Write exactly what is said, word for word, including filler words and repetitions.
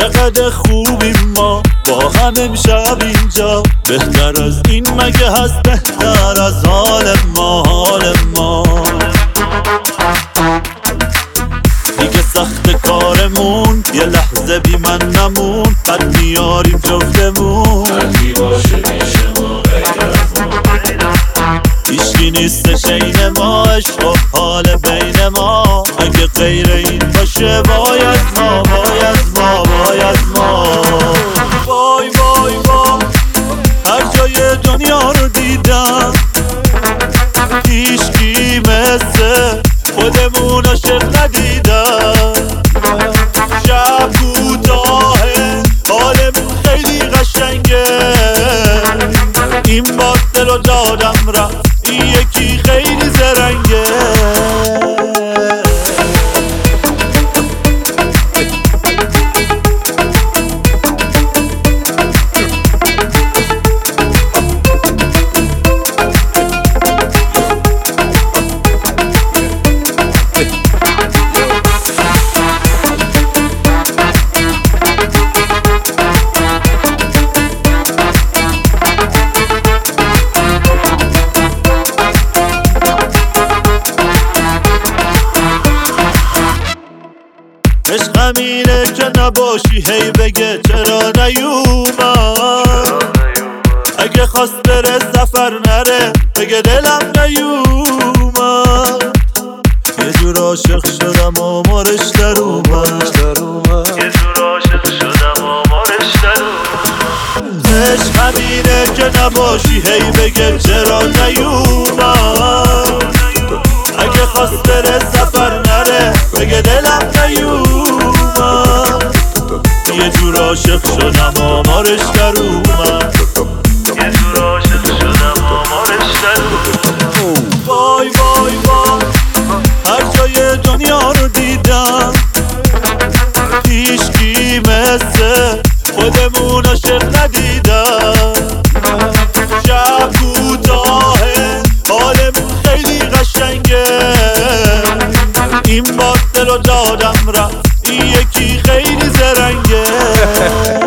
چقدر خوبیم ما با هم امشب اینجا. بهتر از این مگه هست؟ بهتر از حال ما حال ما. دیگه سخت کارمون یه لحظه بی من نمون. قد میاریم جفتمون هرکی باشه میشه ما غیر از ما. هیچکی نیستش عین ما. عشق و حال بین ما اگه غیر این باشه باید ما باید ما باید ما. وای وای وای هر جای دنیا رو دیدم هیچکی مثل خودمون عاشق ندیدم. شب کوتاهه حالمون خیلی قشنگه. این بار دل رو دادم رفت این یکی خیلی زرنگه. عشق همینه که نباشی هی بگه چرا نیومد. اگه خواست بره سفر نره بگه دلم نیومد. یه جور عاشق شدم آمارش در اومد. یه جور عاشق شدم آمارش در اومد. عشق همینه که نباشی هی بگه چرا نیومد. اگه خواست بره سفر نره بگه دلم نیومد. یه جور عاشق شدم آمارش در اومد. یه جور عاشق شدم آمارش در اومد. وای وای وای هر جای دنیا رو دیدم هیچکی مثل خودمون عاشق ندیدم. شب کوتاهه حالمون خیلی قشنگه. این بار دل رو دادم رفت این یکی خیلی زرنگه.